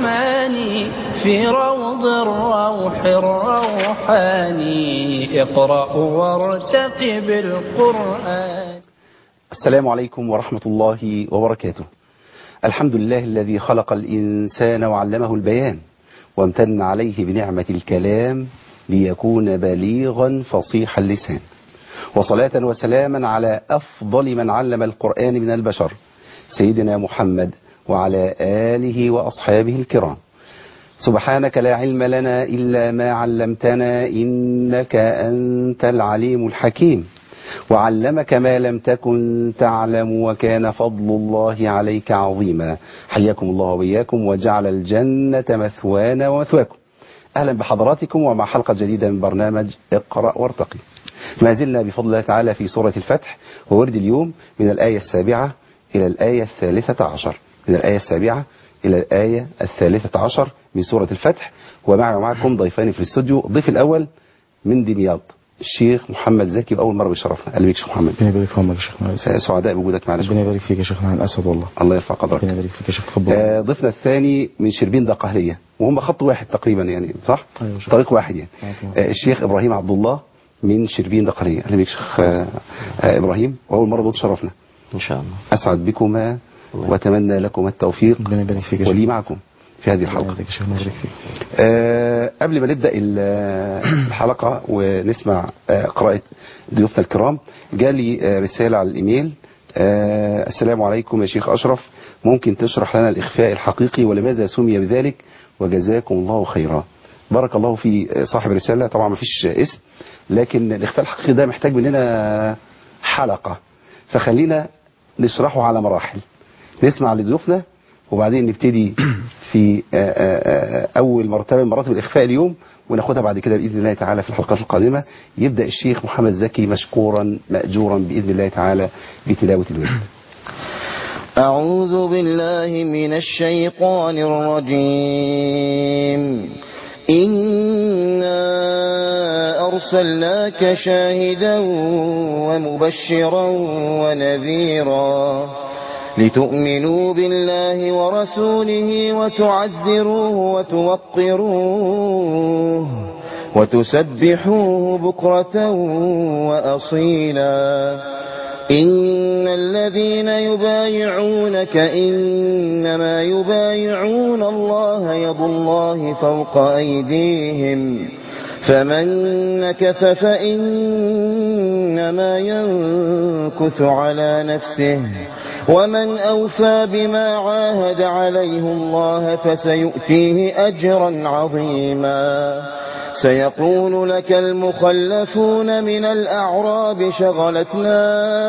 الرحمن في روض الروح الروحاني. اقرأ وارتقب القرآن. السلام عليكم ورحمة الله وبركاته. الحمد لله الذي خلق الإنسان وعلمه البيان وامتن عليه بنعمة الكلام ليكون بليغا فصيح اللسان، وصلاة وسلاما على أفضل من علم القرآن من البشر سيدنا محمد وعلى آله وأصحابه الكرام. سبحانك لا علم لنا إلا ما علمتنا إنك أنت العليم الحكيم، وعلمك ما لم تكن تعلم وكان فضل الله عليك عظيما. حياكم الله وإياكم وجعل الجنة مثوانا ومثواكم. أهلا بحضراتكم ومع حلقة جديدة من برنامج اقرأ وارتقي. ما زلنا بفضل الله تعالى في سورة الفتح، وورد اليوم من الآية 7 إلى الآية 13، من الآية 7 إلى الآية 13 من سورة الفتح. ومعي ومعكم ضيفان في الاستوديو. الضيف الأول من دمياط الشيخ محمد زكي، وأول مرة بيشرفنا. أهلا بك شيخ محمد. ربنا يبارك فيك يا شيخنا. سعداء بوجودك معنا. ربنا يبارك فيك يا شيخنا. الأسد والله. الله يرفع قدرك. ربنا يبارك فيك يا شيخ. تفضل. ضيفنا الثاني من شربين دقهلية، وهم خط واحد تقريبا يعني، صح؟ أيوة شيخ. طريق واحد يعني. الشيخ إبراهيم عبد الله من شربين دقهلية. أهلا بك شيخ إبراهيم، وأول مرة بتشرفنا إن شاء الله. أسعد بكما وأتمنى لكم التوفيق ربنا يبارك فيك ولي معكم في هذه الحلقة. قبل ما نبدأ الحلقة ونسمع قراءة ضيوفنا الكرام، جالي رسالة على الإيميل. السلام عليكم يا شيخ أشرف، ممكن تشرح لنا الإخفاء الحقيقي ولماذا سمي بذلك؟ وجزاكم الله خيرا. بارك الله في صاحب الرسالة. طبعا ما فيش اسم، لكن الإخفاء الحقيقي ده محتاج مننا حلقة، فخلينا نشرحه على مراحل. نسمع لضيوفنا وبعدين نبتدي في أول مرتبة من مراتب الإخفاء اليوم، وناخدها بعد كده بإذن الله تعالى في الحلقات القادمة. يبدأ الشيخ محمد زكي مشكورا مأجورا بإذن الله تعالى بتلاوة الورد. أعوذ بالله من الشيطان الرجيم. إنا أرسلناك شاهدا ومبشرا ونذيرا لتؤمنوا بالله ورسوله وتعزروه وتوقروه وتسبحوه بكرة وأصيلا. إن الذين يبايعونك إنما يبايعون الله يد الله فوق أيديهم، فمن نكث فإنما ينكث على نفسه، ومن أوفى بما عاهد عليه الله فسيؤتيه أجرا عظيما. سيقول لك المخلفون من الأعراب شغلتنا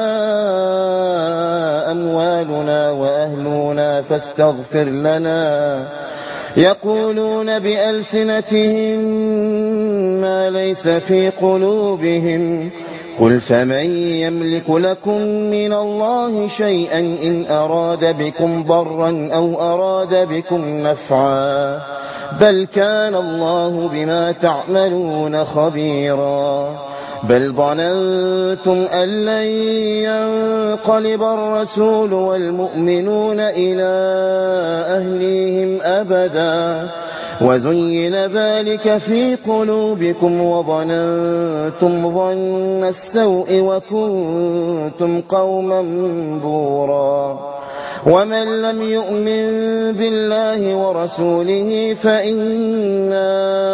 أموالنا وأهلنا فاستغفر لنا. يقولون بألسنتهم ما ليس في قلوبهم. قل فمن يملك لكم من الله شيئا إن أراد بكم ضرا أو أراد بكم نفعا، بل كان الله بما تعملون خبيرا. بل ظننتم أن لن ينقلب الرسول والمؤمنون إلى أهليهم أبدا، وزين ذلك في قلوبكم وظننتم ظن السوء وكنتم قوما بورا. ومن لم يؤمن بالله ورسوله فإنا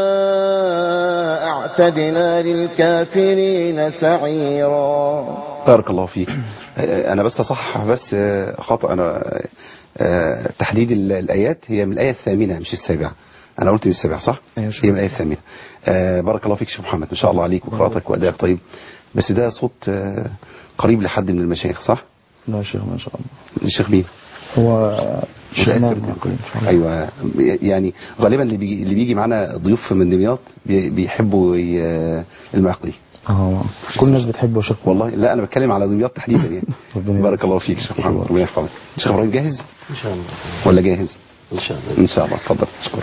أعتدنا للكافرين سعيرا. بارك الله فيك. أنا بس أصحح بس خطأ. أنا تحديد الآيات هي من الآية 8 مش 7. أنا قلت من 7 صح؟ هي من الآية 8. بارك الله فيك شيخ محمد، ما شاء الله عليك وقراءتك وأدائك طيب. بس ده صوت قريب لحد من المشايخ صح؟ لا شيخ ما شاء الله. الشيخ مين؟ هو متأثر. أيوة يعني غالبا اللي بيجي معنا ضيوف من دمياط بيحبوا المعقلي. كل الناس بتحبه شيخ والله. لا أنا بتكلم على دمياط تحديدا يعني. بارك الله فيك شيخ محمد، ربنا يحفظك. شيخ إبراهيم جاهز؟ إن شاء الله. ولا جاهز؟ إن شاء الله. إن شاء الله. اتفضل. شكرا.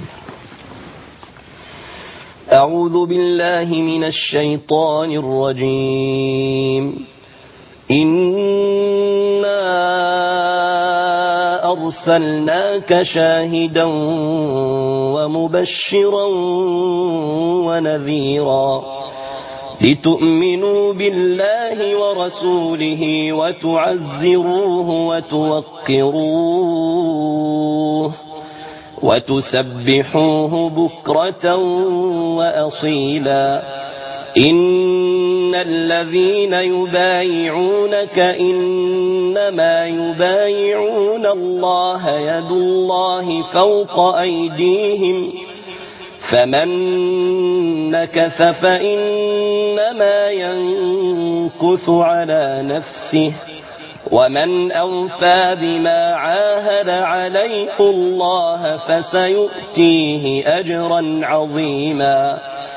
أعوذ بالله من الشيطان الرجيم. إنا أرسلناك شاهدا ومبشرا ونذيرا لتؤمنوا بالله ورسوله وتعزروه وتوقروه وتسبحوه بكرة وأصيلا إن الذين يبايعونك إنما يبايعون الله يد الله فوق أيديهم فمن نكث فإنما ينكث على نفسه ومن أوفى بما عاهد عليه الله فسيؤتيه أجرا عظيما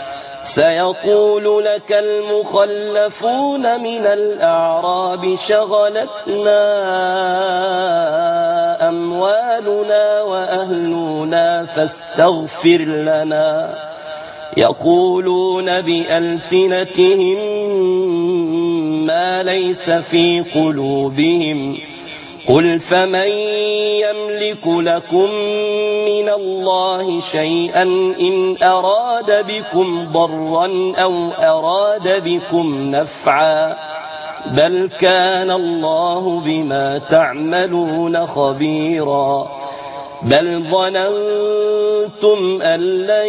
سيقول لك المخلفون من الأعراب شغلتنا أموالنا وأهلنا فاستغفر لنا يقولون بألسنتهم ما ليس في قلوبهم قل فمن يملك لكم من الله شيئا إن أراد بكم ضرا أو أراد بكم نفعا بل كان الله بما تعملون خبيرا بل ظننتم أن لن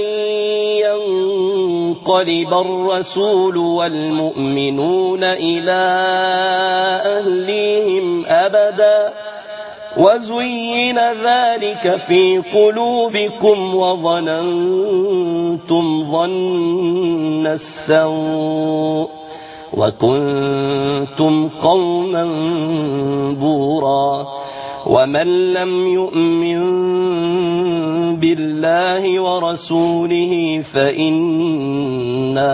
ينقلب الرسول والمؤمنون إلى أهليهم أبدا وزين ذلك في قلوبكم وظننتم ظن السوء وكنتم قوما بورا ومن لم يؤمن بالله ورسوله فإنا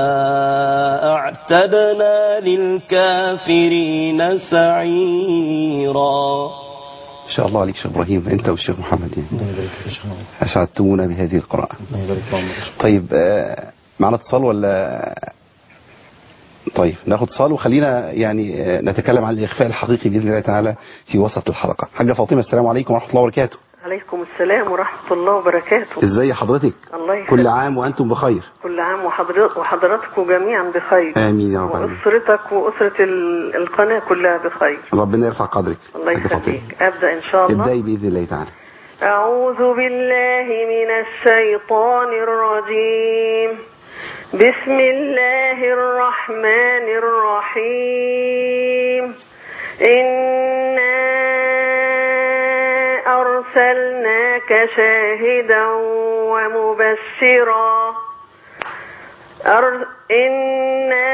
أعتدنا للكافرين سعيرا. إن شاء الله عليك شيخ إبراهيم أنت والشيخ محمد يعني. أسعدتونا بهذه القراءة. طيب معنا اتصال ولا؟ طيب ناخد اتصال وخلينا يعني نتكلم عن الإخفاء الحقيقي بإذن الله تعالى في وسط الحلقة. حاجة فاطمة السلام عليكم ورحمة الله وبركاته. عليكم السلام ورحمة الله وبركاته. ازاي حضرتك؟ الله يخليك. كل عام وأنتم بخير. كل عام وحضراتكم جميعا بخير. آمين يا رب العالمين. وأسرتك وأسرة القناة كلها بخير. ربنا يرفع قدرك. الله يخليك. أبدأ إن شاء الله. ابدأي بإذن الله تعالى. أعوذ بالله من الشيطان الرجيم. بسم الله الرحمن الرحيم. إنا أرسلناك شاهدا ومبشرا إنا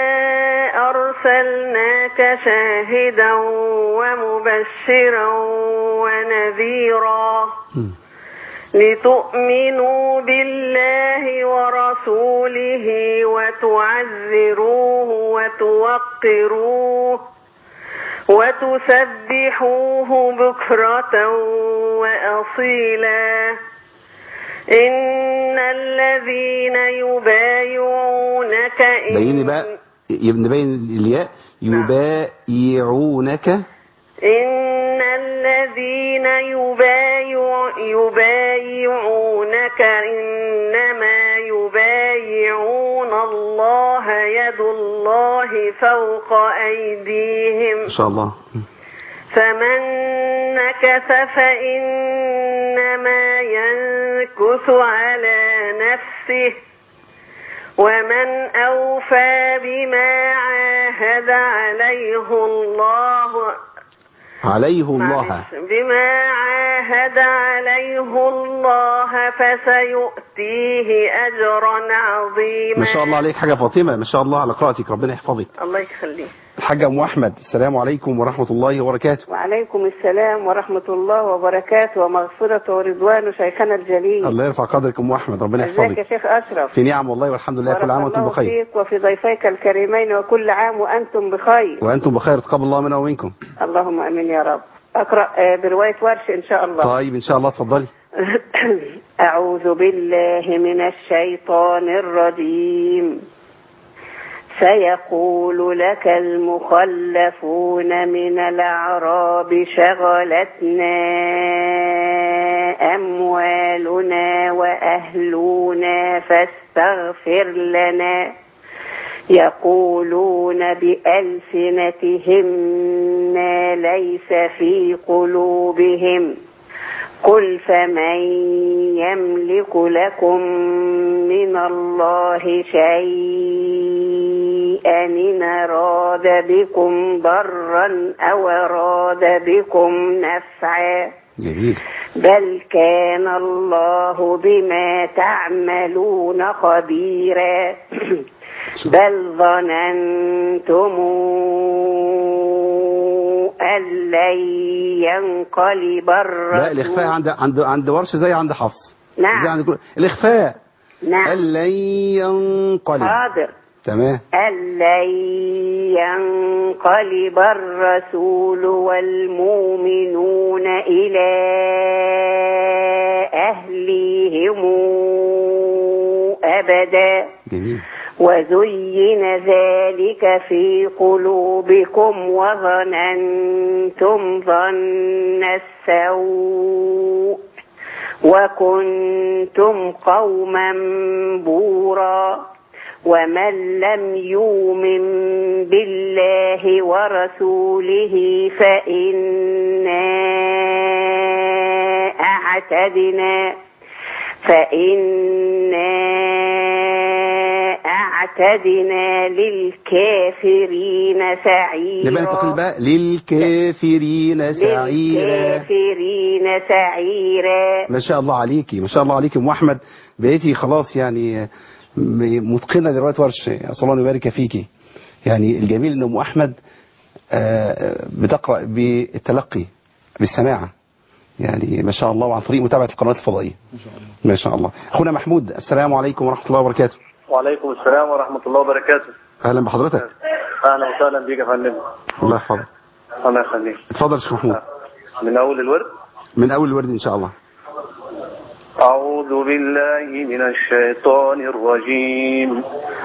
أرسلناك شاهدا ومبشرا ونذيرا لتؤمنوا بالله ورسوله وتعزروه وتوقروه وتسبحوه بكرة وأصيلا إن الذين يبايعونك نبين الياء يبايعونك إن الذين يبايعونك إنما يبايعون الله يد الله فوق أيديهم إن شاء الله فمن نكث فإنما ينكث على نفسه ومن أوفى بما عاهد بما عاهد عليه الله فسيؤتيه أجرا عظيما. ما شاء الله عليك حاجة فاطمة، ما شاء الله على قراءتك، ربنا يحفظك. الله يخليك. الحاجة أم أحمد السلام عليكم ورحمة الله وبركاته. وعليكم السلام ورحمة الله وبركاته ومغفرة ورضوان شيخنا الجليل. الله يرفع قدرك أم أحمد، ربنا يحفظك. ازيك يا شيخ أشرف؟ في نعم والله والحمد لله، كل عام وأنتم بخير. فيك وفي ضيفيك الكريمين وكل عام وأنتم بخير. وأنتم بخير، تقبل الله منا ومنكم. اللهم أمين يا رب. أقرأ برواية ورش إن شاء الله. طيب إن شاء الله اتفضلي. أعوذ بالله من الشيطان الرجيم. سيقول لك المخلفون من الأعراب شغلتنا أموالنا وأهلنا فاستغفر لنا يقولون بألسنتهم ما ليس في قلوبهم قل فمن يملك لكم من الله شيئا إن أراد بكم ضرا أو أراد بكم نفعا جميل. بل كان الله بما تعملون خبيرا بل ظننتم أن لن ينقلب الرسول. لا الإخفاء عند ورش زي عند حفص. نعم. زي عند الإخفاء. نعم. أن لن ينقلب. حاضر. تمام. أن لن ينقلب الرسول والمؤمنون إلى أهليهم أبدا. جميل. وزين ذلك في قلوبكم وظننتم ظن السوء وكنتم قوما بورا ومن لم يؤمن بالله ورسوله فإنا أعتدنا للكافرين سعيرا. نبقى نتقل بقى للكافرين سعيرا. للكافرين سعيرا. ما شاء الله عليكي، ما شاء الله عليكي أم أحمد، بقيتي خلاص يعني متقنة لرواية ورش. أسأل الله أن يبارك فيكي. يعني الجميل أن أم أحمد بتقرأ بالتلقي بالسماع، يعني ما شاء الله، وعن طريق متابعة القنوات الفضائية. ما شاء الله. أخونا محمود، السلام عليكم ورحمة الله وبركاته. وعليكم السلام ورحمة الله وبركاته. أهلا بحضرتك. أهلا وسهلا بيك يا فندم. الله يحفظك. الله يخليك. اتفضل يا شيخ محمود. من أول الورد؟ من أول الورد إن شاء الله. أعوذ بالله من الشيطان الرجيم.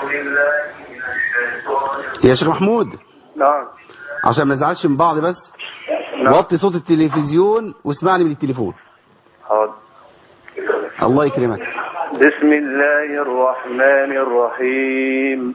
يا شيخ محمود. نعم. عشان ما نزعلش من بعض بس. نعم. وطي صوت التلفزيون واسمعني من التليفون. حاضر. الله يكرمك. بسم الله الرحمن الرحيم.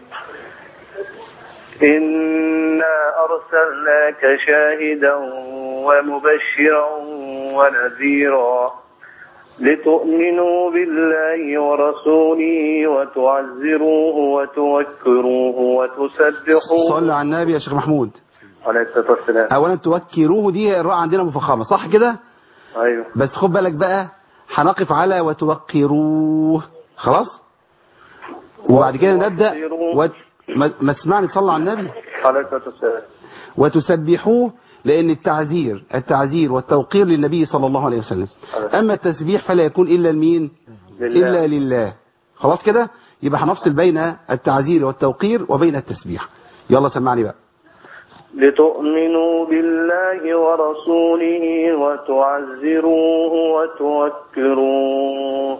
إنا أرسلناك شاهدا ومبشرا ونذيرا لتؤمنوا بالله ورسوله وتعزروه وتوكروه وتسبحوه. صلى على النبي يا شيخ محمود عليه الصلاة والسلام. اولا توكروه دي الراء عندنا مفخمه صح كده؟ ايوه. بس خد بالك بقى، هنقف على وتوقروه خلاص، وبعد كده نبدا ما تسمعني صلى على النبي عليه الصلاة والسلام. وتسبحوه، لأن التعزير والتوقير للنبي صلى الله عليه وسلم. أما التسبيح فلا يكون إلا لمين؟ إلا لله. خلاص كده؟ يبقى هنفصل بين التعزير والتوقير وبين التسبيح. يلا سمعني بقى. لتؤمنوا بالله ورسوله وتعزروه وتوكروه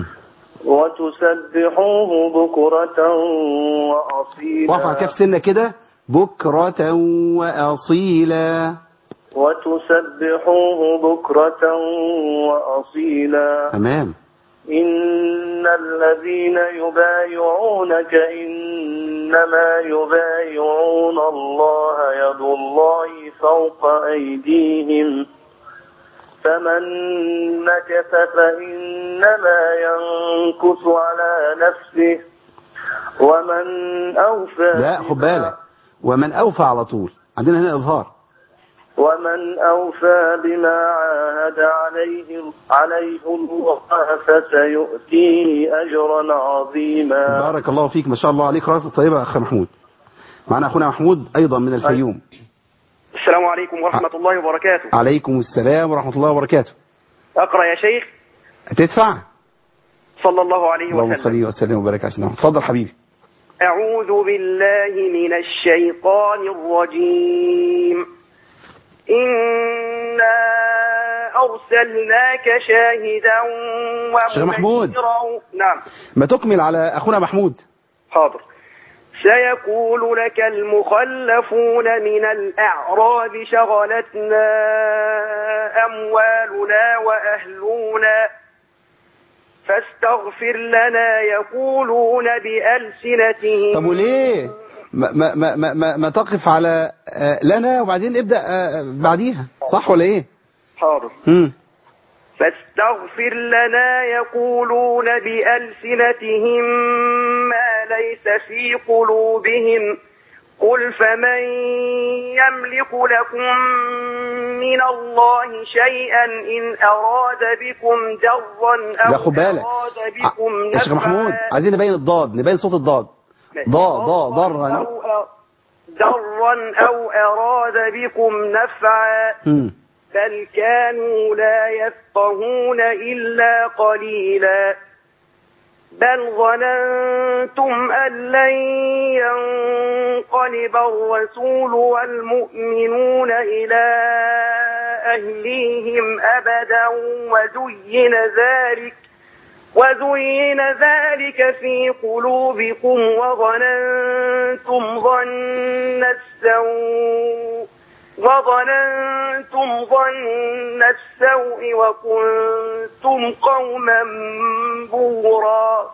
وتسبحوه بكرة وأصيلا. وقف على كف سنة كده، بكرة وأصيلا. وتسبحوه بكرة وأصيلا. تمام. إن الذين يبايعونك إنما يبايعون الله يد الله فوق أيديهم فمن نكث فإنما ينكث على نفسه ومن أوفى. لا خد بالك، ومن أوفى على طول، عندنا هنا إظهار. ومن أوفى بما عاهد عليه الله فسيؤتيه أجرا عظيما. بارك الله فيك، ما شاء الله عليك، رأس طيبة أخ محمود. معنا أخونا محمود أيضا من الفيوم. السلام عليكم ورحمة الله وبركاته. عليكم السلام ورحمة الله وبركاته. أقرأ يا شيخ. تدفع. صلى الله عليه وسلم. اللهم صل وسلم وبارك على سيدنا محمد. اتفضل حبيبي. أعوذ بالله من الشيطان الرجيم. إنا أرسلناك شاهدا ومبشرا. شيخ محمود. نعم. ما تكمل على أخونا محمود. حاضر. سيقول لك المخلفون من الأعراب شغلتنا أموالنا وأهلنا فاستغفر لنا يقولون بألسنتهم. طب وليه ما تقف على لنا وبعدين ابدأ بعديها، صح ولا ايه؟ حاضر. فاستغفر لنا يقولون بألسنتهم ما ليس في قلوبهم قل فمن يملك لكم من الله شيئا إن أراد بكم ضرا أو أراد بكم نفعا. شيخ محمود عايزين نبين الضاد، نبين صوت الضاد. ضرا أو أراد بكم نفعا بل كانوا لا يفقهون إلا قليلا بل ظننتم أن لن ينقلب الرسول والمؤمنون إلى أهليهم أبدا وزين ذلك في قلوبكم وظننتم ظن السوء وكنتم قوما بورا.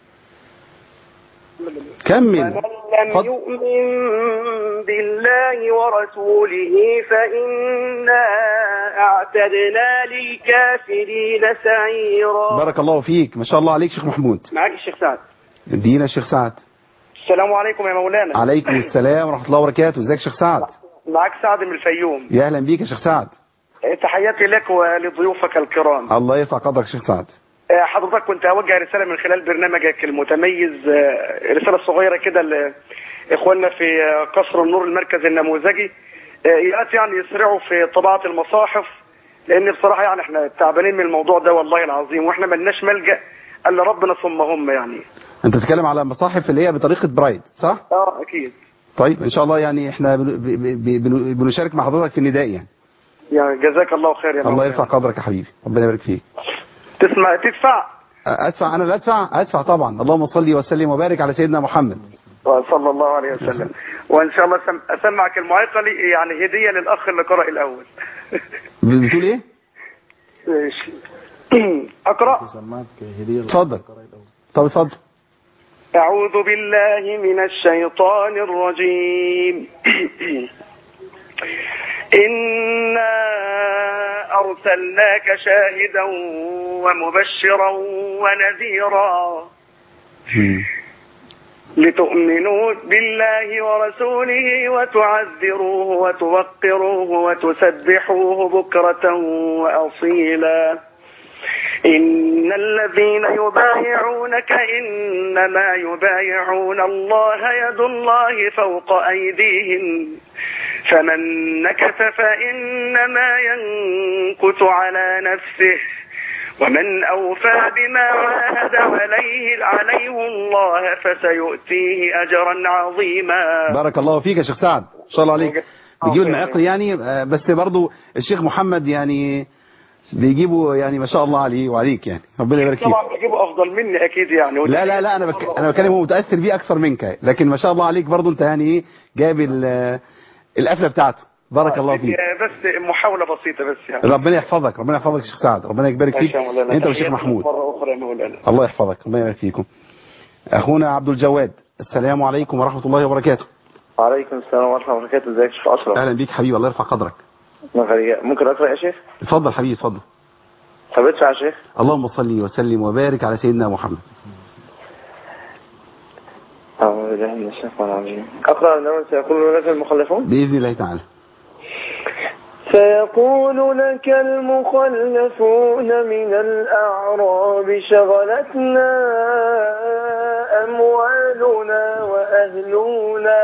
كمل. ومن لم يؤمن بالله ورسوله فإنا أعتدنا للكافرين سعيرا. بارك الله فيك، ما شاء الله عليك شيخ محمود. معك الشيخ سعد. ادينا الشيخ سعد. السلام عليكم يا مولانا. عليكم السلام ورحمة الله وبركاته. ازيك شيخ سعد؟ معك سعد من الفيوم. يا اهلا بيك يا شيخ سعد. تحياتي لك ولضيوفك الكرام. الله يرفع قدرك شيخ سعد. حضرتك كنت اوجه رساله من خلال برنامجك المتميز، رساله صغيره كده لاخواننا في قصر النور المركز النموذجي، ياتي يعني يسرعوا في طباعه المصاحف، لان بصراحه يعني احنا تعبانين من الموضوع ده والله العظيم، واحنا ملناش ملجا الا ربنا ثم هم. يعني انت بتتكلم على مصاحف اللي هي بطريقه برايد صح؟ اكيد. طيب ان شاء الله يعني احنا بنشارك مع حضرتك في النداء يعني. يعني جزاك الله خير يا مولانا. الله يرفع قدرك يا حبيبي، ربنا يبارك فيك. تدفع؟ ادفع؟ انا لا ادفع طبعا. اللهم صل وسلم وبارك على سيدنا محمد صلى الله عليه وسلم. وان شاء الله اسمعك المعيقه لي يعني هديه للاخ اللي قرأ الاول. بتقول ايه؟ اقرا؟ اتفضل. طب اتفضل. أعوذ بالله من الشيطان الرجيم. إنا أرسلناك شاهدا ومبشرا ونذيرا لتؤمنوا بالله ورسوله وتعذروه وتوقروه وتسبحوه بكرة وأصيلا. إن الذين يبايعونك إنما يبايعون الله يد الله فوق أيديهم فمن نكث فإنما ينكث على نفسه ومن أوفى بما عاهد عليه الله فسيؤتيه أجرا عظيما. بارك الله فيك يا شيخ سعد، إن شاء الله عليك. بيجيب المعقل يعني، بس برضو الشيخ محمد يعني بيجيبوا يعني ما شاء الله عليه وعليك يعني، ربنا يبارك فيك. طبعا بيجيبوا افضل مني اكيد يعني. لا انا بتكلم هو متاثر بيه اكثر منك، لكن ما شاء الله عليك برضو انت يعني ايه جايب القفله بتاعته. بارك الله فيك. بس محاوله بسيطه بس يعني. ربنا يحفظك، ربنا يحفظك يا شيخ سعد، ربنا يبارك فيك انت والشيخ محمود. مره اخرى يا مولانا. الله يحفظك، ربنا يبارك فيكم. اخونا عبد الجواد، السلام عليكم ورحمه الله وبركاته. وعليكم السلام ورحمه الله وبركاته. ازيك يا شيخ اشرف؟ اهلا بيك حبيبي، الله يرفع قدرك. ممكن اقرا يا شيخ؟ اتفضل حبيبي اتفضل. طب ادفع يا شيخ. اللهم صل وسلم وبارك على سيدنا محمد. أعوذ بالله من الشيطان الرجيم. أقرأ أنه سيقول لك المخلفون بإذن الله تعالى. سيقول لك المخلفون من الأعراب شغلتنا أموالنا وأهلنا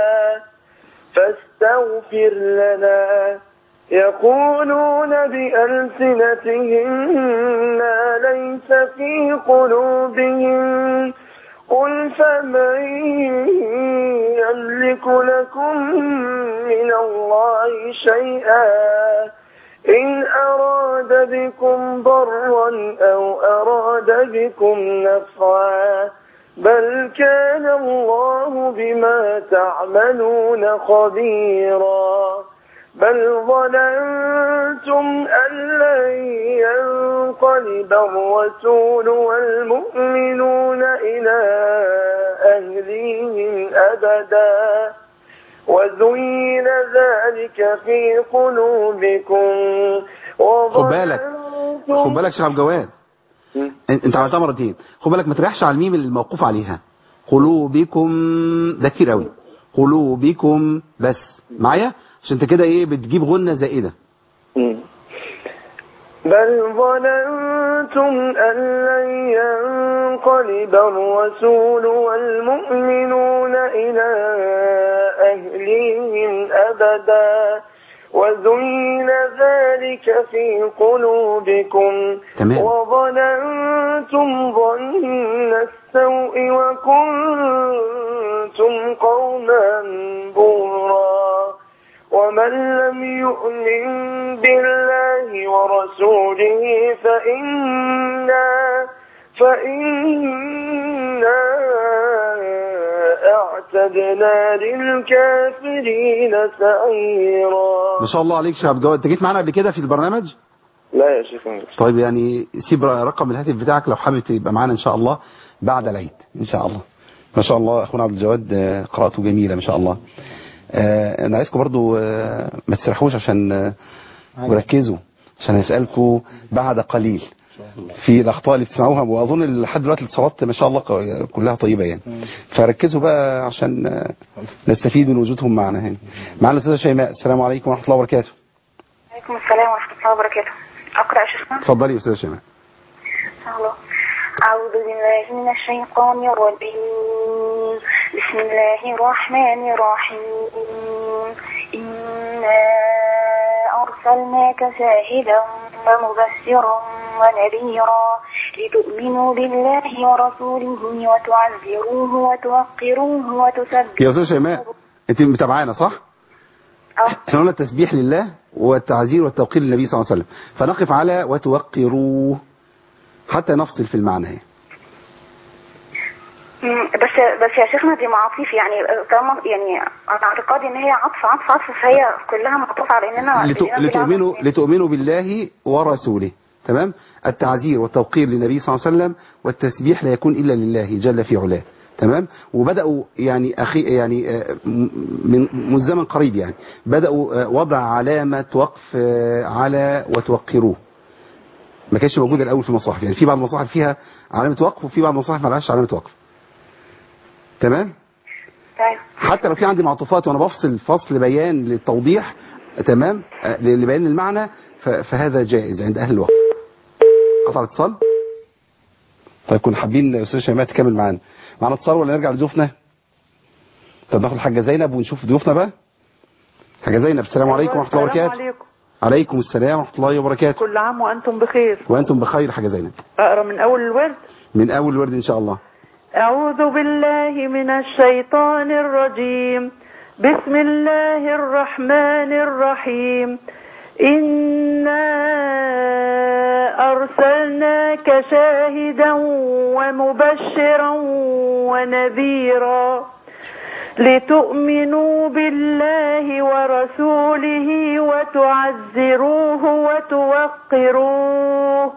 فاستغفر لنا يقولون بألسنتهم ما ليس في قلوبهم قل فمن يملك لكم من الله شيئا إن أراد بكم ضرا أو أراد بكم نفعا بل كان الله بما تعملون خبيرا بل ظننتم أن لن ينقلب الرسول والمؤمنون إلى أهليهم أبدا وزين ذلك في قلوبكم خد بالك شيخ عبد الجواد، انت عملتها مرتين. خد بالك ما تريحش على الميم الموقوف عليها. قلوبكم ده كتير قوي. قلوبكم بس معايا عشان انت كده ايه بتجيب غنة زائدة. بل ظننتم أن لن ينقلب الرسول والمؤمنون إلى أهليهم أبدا وزين ذلك في قلوبكم وظننتم ظن السوء وكنتم قوما بورا ومن لم يؤمن بالله ورسوله فإنا أعتدنا للكافرين سعيرا. ما شاء الله عليك شيخ عبد الجواد. انت جيت معانا قبل كده في البرنامج؟ لا يا شيخ. طيب يعني سيب رقم الهاتف بتاعك لو حابب تبقى معانا ان شاء الله بعد العيد ان شاء الله. ما شاء الله اخونا عبد الجواد قراءته جميلة ما شاء الله. انا عايزكم برضو ما تسرحوش عشان وركزوا عشان هسألكم بعد قليل في الاخطاء اللي بتسمعوها، واظن لحد دلوقتي الاتصالات ما شاء الله كلها طيبه يعني، فركزوا بقى عشان نستفيد من وجودهم معنا هنا. معنا الاستاذه شيماء. السلام عليكم ورحمه الله وبركاته. وعليكم السلام ورحمه الله وبركاته. اقرا يا شيخنا؟ اتفضلي يا استاذه شيماء. الله. أعوذ بالله من الشيطان الرجيم. بسم الله الرحمن الرحيم. إنا أرسلناك شاهدا ومبشرا ونذيرا لتؤمنوا بالله ورسوله وتعزروه وتوقروه وتسبحوه. يا أستاذ شيماء أنت متابعانا صح؟ احنا قلنا التسبيح لله والتعزير والتوقير للنبي صلى الله عليه وسلم، فنقف على وتوقروه حتى نفصل في المعنى هي. بس يا شيخنا دي معاطيف يعني طالما يعني انا اعتقادي ان هي عطف فهي كلها معطوفه على اننا لتؤمنوا بالله ورسوله. تمام. التعزير والتوقير للنبي صلى الله عليه وسلم والتسبيح لا يكون الا لله جل في علاه. تمام. وبداوا يعني من زمن قريب يعني بداوا وضع علامه وقف على وتوقروه. ما كانش موجوده الاول في المصاحف، يعني في بعض المصاحف فيها علامه وقف وفي بعض المصاحف ما لهاش علامه وقف. تمام. حتى لو في عندي معطوفات وانا بفصل فصل بيان للتوضيح تمام لبيان المعنى فهذا جائز عند اهل الوقف. قطع الاتصال. طيب كنا حابين استاذ شيماء تكمل معانا اتصال ولا نرجع لضيوفنا؟ طب ناخد الحاجه زينب ونشوف ضيوفنا بقى. حاجه زينب. السلام عليكم ورحمه الله وبركاته. السلام عليكم. عليكم السلام ورحمه الله وبركاته. كل عام وانتم بخير. وانتم بخير. حاجه زينب. اقرا من اول الورد. من اول الورد ان شاء الله. أعوذ بالله من الشيطان الرجيم. بسم الله الرحمن الرحيم. إنا أرسلناك شاهدا ومبشرا ونذيرا لتؤمنوا بالله ورسوله وتعزروه وتوقروه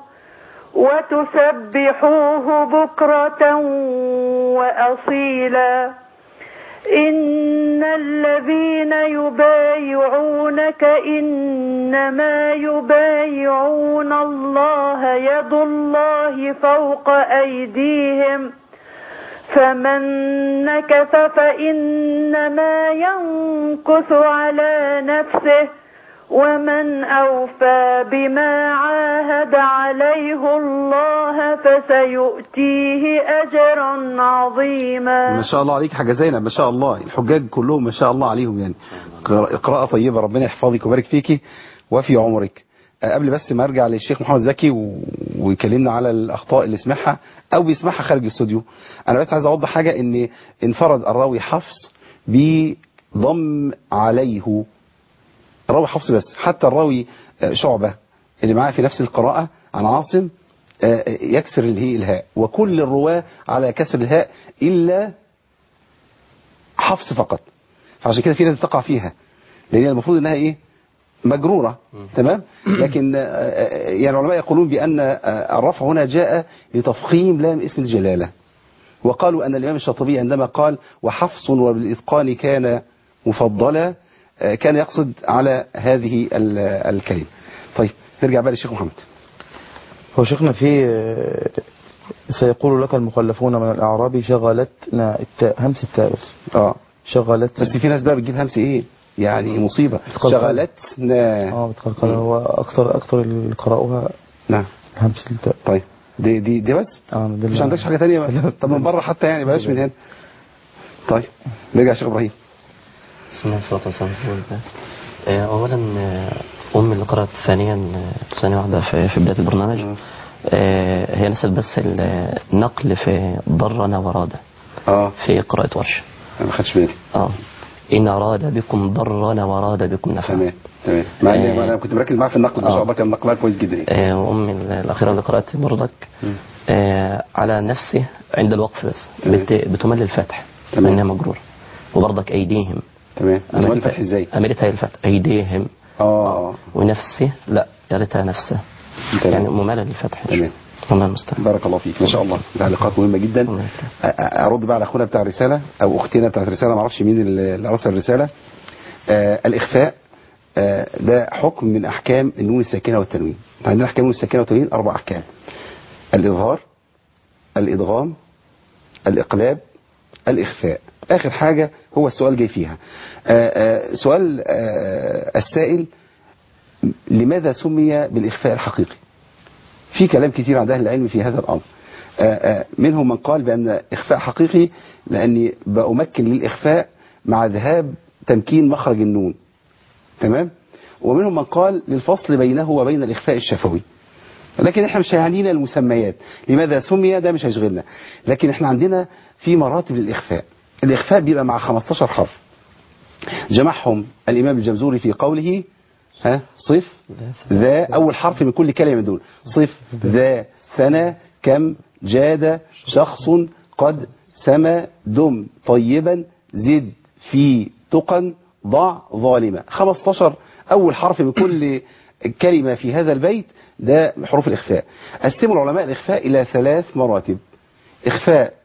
وتسبحوه بكرة وأصيلا. إن الذين يبايعونك إنما يبايعون الله يد الله فوق أيديهم فمن نكث فإنما ينكث على نفسه ومن أوفى بما عاهد عليه الله فسيؤتيه أجرا عظيما. ما شاء الله عليك حاجة زينب. ما شاء الله الحجاج كلهم ما شاء الله عليهم يعني قراءة طيبة. ربنا يحفظك ويبارك فيكي وفي عمرك. قبل بس ما ارجع للشيخ محمد زكي ويكلمنا على الأخطاء اللي سمعها أو بيسمعها خارج الاستوديو، أنا بس عايز أوضح حاجة إن انفرد الراوي حفص بضم عليه. الراوي حفص بس، حتى الراوي شعبة اللي معاه في نفس القراءة عن عاصم يكسر الهاء، وكل الرواة على كسر الهاء إلا حفص فقط. فعشان كده في ناس تقع فيها، لأن المفروض أنها إيه مجرورة. تمام. لكن يعني العلماء يقولون بأن الرفع هنا جاء لتفخيم لام اسم الجلالة، وقالوا أن الإمام الشاطبي عندما قال وحفص وبالإتقان كان مفضلا كان يقصد على هذه الكلمة. طيب نرجع بقى للشيخ محمد. هو شيخنا في سيقول لك المخلفون من الأعراب شغلتنا التاء، همس التاء بس. شغلت، بس في ناس بقى بتجيب همس ايه يعني مصيبة. شغلتنا بتقلقل. هو اكثر اللي قرأوها نعم همس التاء. طيب دي بس مش عندكش حاجة تانية؟ طب من بره حتى يعني بلاش من هنا. طيب نرجع يا شيخ ابراهيم. بسم الله والصلاة والسلام. اولا امي اللي قرأت ثانية واحدة في بداية البرنامج هي نسأل بس النقل في ضرنا ورادا في قراءة ورش. انا ما خدش بالي. إن أراد بكم ضرنا وراد بكم نفعا. تمام مع انا كنت مركز معاه في النقل ما شاء الله كان نقلها كويس جدا. وأمي الأخيرة اللي قرأت برضك على نفسه عند الوقف بس بتمل الفتح لأنها مجرورة، وبرضك أيديهم. تمام. بتمل الفتح ازاي؟ أمرتها الفتح أيديهم. ونفسه لا يا ريتها نفسه. يعني ممالة للفتح. تمام. الله المستعان. بارك الله فيك ما شاء الله. تعليقات مهمه جدا. ارد بقى على اخونا بتاع الرساله او اختنا بتاعت الرساله، ما اعرفش مين اللي ارسل الرساله. الاخفاء ده حكم من احكام النون الساكنه والتنوين. عندنا احكام النون الساكنه والتنوين 4 احكام: الاظهار، الادغام، الاقلاب، الاخفاء. اخر حاجه هو السؤال جاي فيها. سؤال السائل: لماذا سمي بالاخفاء الحقيقي؟ في كلام كتير عند أهل العلم في هذا الأمر. منهم من قال بأن إخفاء حقيقي لأني بأمكن للإخفاء مع ذهاب تمكين مخرج النون. تمام. ومنهم من قال للفصل بينه وبين الإخفاء الشفوي. لكن احنا مش هيعنينا المسميات لماذا سمي، ده مش هيشغلنا. لكن احنا عندنا في مراتب للإخفاء. الإخفاء بيبقى مع 15 حرف جمعهم الإمام الجمزوري في قوله صف ذا، أول حرف من كل كلمة من دول. صف ذا ثنى كم جاد شخص قد سما دم طيبا زد في تقا ضع ظالما. 15 أول حرف من كل كلمة في هذا البيت ده حروف الإخفاء. قسموا العلماء الإخفاء إلى 3 مراتب: إخفاء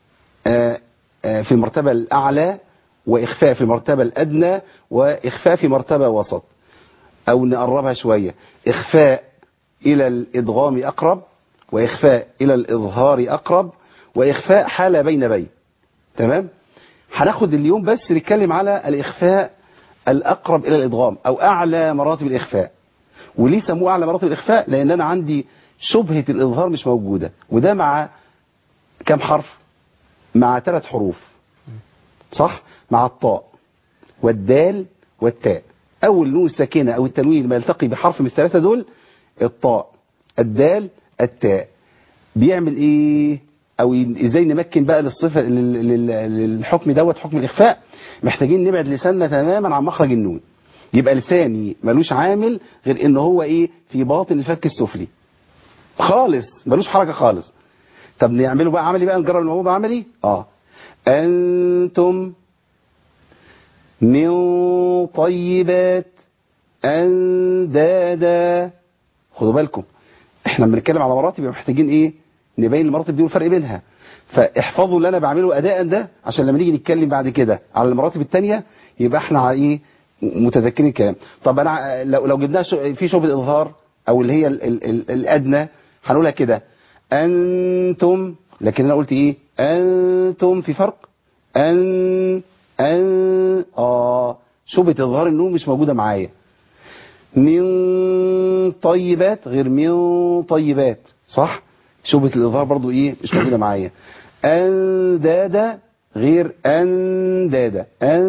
في المرتبة الأعلى، وإخفاء في المرتبة الأدنى، وإخفاء في مرتبة وسط. أو نقربها شوية: إخفاء إلى الإدغام أقرب، وإخفاء إلى الإظهار أقرب، وإخفاء حالة بين بين. تمام. هناخد اليوم بس نتكلم على الإخفاء الأقرب إلى الإدغام أو أعلى مراتب الإخفاء. وليه سموه أعلى مراتب الإخفاء؟ لأن أنا عندي شبهة الإظهار مش موجودة، وده مع كم حرف؟ مع 3 حروف صح؟ مع الطاء والدال والتاء. أول نون الساكنة أو التنوين ما يلتقي بحرف من ال3 دول، الطاء الدال التاء، بيعمل إيه؟ أو إزاي نمكن بقى للصفة للحكم دوت حكم الإخفاء؟ محتاجين نبعد لساننا تماما عن مخرج النون. يبقى لساني ملوش عامل غير إن هو إيه؟ في باطن الفك السفلي خالص، ملوش حركة خالص. طب نعمله بقى عملي بقى، نجرب الموضوع عملي. أنتم من طيبات أندادا. خدوا بالكم احنا بنتكلم على مراتب، يبقى محتاجين ايه؟ نبين المراتب دي والفرق بينها. فاحفظوا اللي انا بعمله اداء ده عشان لما نيجي نتكلم بعد كده على المراتب الثانيه يبقى احنا على ايه؟ متذكرين الكلام. طب انا لو جبناها في شبه الاظهار او اللي هي الادنى هنقولها كده انتم، لكن انا قلت ايه؟ انتم، في فرق. شبهة إظهار النون مش موجودة معايا. من طيبات غير من طيبات صح؟ شبهة الإظهار برضو إيه؟ مش موجودة معايا. أندادا غير أندادا.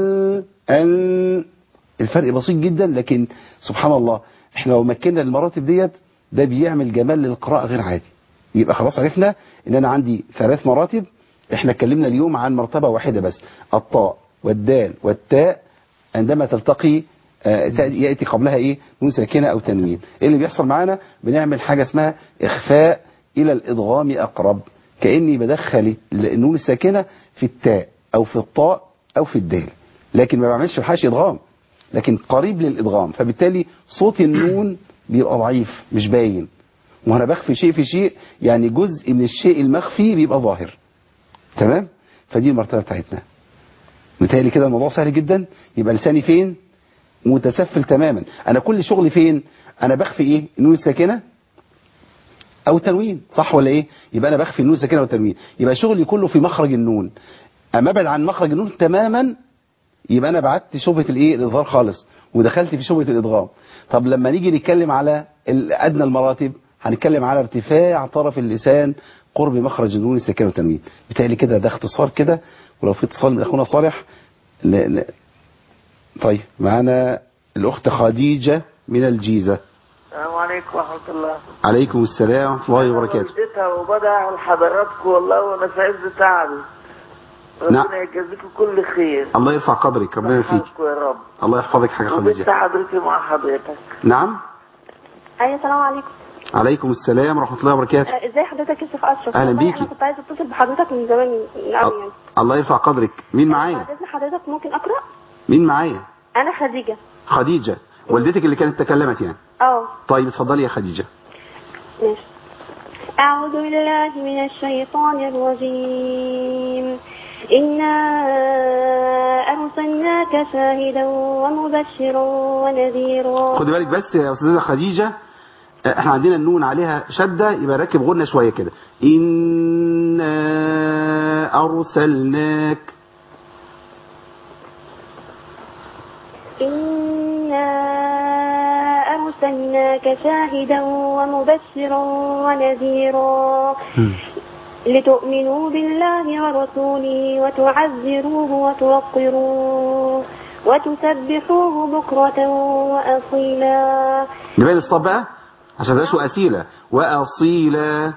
الفرق بسيط جدا، لكن سبحان الله احنا لو مكنا المراتب ديت ده بيعمل جمال للقراءة غير عادي. يبقى خلاص عرفنا ان انا عندي 3 مراتب. احنا اتكلمنا اليوم عن مرتبة واحدة بس، الطاء والدال والتاء عندما تلتقي يأتي قبلها ايه؟ نون ساكنة او تنوين. ايه اللي بيحصل معانا؟ بنعمل حاجة اسمها اخفاء إلى الإدغام أقرب، كأني بدخل النون الساكنة في التاء أو في الطاء أو في الدال، لكن ما بعملش بحاش إدغام، لكن قريب للإدغام، فبالتالي صوت النون بيبقى ضعيف مش باين، وأنا بخفي شيء في شيء، يعني جزء من الشيء المخفي بيبقى ظاهر. تمام؟ فدي المرتبة بتاعتنا. متهيألي كده الموضوع سهل جدا. يبقى لساني فين؟ متسفل تماما. أنا كل شغلي فين؟ أنا بخفي إيه؟ النون الساكنة أو التنوين، صح ولا إيه؟ يبقى أنا بخفي النون الساكنة والتنوين، يبقى شغلي كله في مخرج النون. أما أبعد عن مخرج النون تماما يبقى أنا بعدت شبهة الإيه؟ الإظهار خالص، ودخلت في شبهة الإدغام. طب لما نيجي نتكلم على أدنى المراتب، هنتكلم على ارتفاع طرف اللسان قرب مخرج النون الساكنة والتنوين. بالتالي كده ده اختصار كده، ولو في اتصال من أخونا صالح طيب معانا الأخت خديجة من الجيزة. السلام عليكم ورحمة الله. عليكم السلام ورحمة الله وبركاته. والدتها وبدعوا لحضراتكم والله، وانا سعيد بتعبي. ربنا يجازيكم كل خير. الله يرفع قدرك، ربنا يفيك يا رب. الله يحفظك حاجة خديجة. وبنت حضرتك مع حضرتك. نعم. ايوه السلام عليكم. عليكم السلام ورحمة الله وبركاته. ازاي حضرتك يا شيخ اشرف؟ اهلا بيكي. انا كنت عايزه اتصل بحضرتك من زمان يعني. الله يرفع قدرك. مين معايا؟ بعد اذن حضرتك ممكن اقرا؟ مين معايا؟ انا خديجه. خديجة والدتك اللي كانت تكلمت يعني؟ طيب اتفضلي يا خديجة. ماشي. اعوذ بالله من الشيطان الرجيم. إنا أرسلناك شاهدا ومبشرا ونذيرا. خدي بالك بس يا أستاذة خديجة، احنا عندنا النون عليها شدة، يبقى ركب غنة شوية كده. إنا أرسلناك. إنا أرسلناك شاهدا ومبشرا ونذيرا لتؤمنوا بالله ورسوله وتعزروه وتوقروه وتسبحوه بكرة وأصيلا. نبين الصوت بقى عشان بلاش وأصيلا. وأصيلا